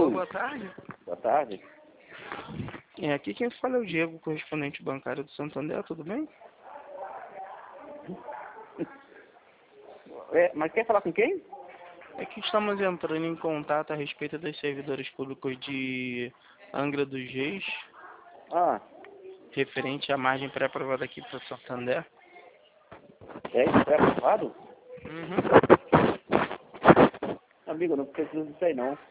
Alô, boa tarde. Boa tarde. Aqui quem fala é o Diego, correspondente bancário do Santander, tudo bem? Mas quer falar com quem? É que estamos entrando em contato a respeito dos servidores públicos de Angra dos Reis, Ah, referente à margem pré-aprovada aqui para o Santander. é aprovado? Uhum. Amigo, eu não preciso disso aí não.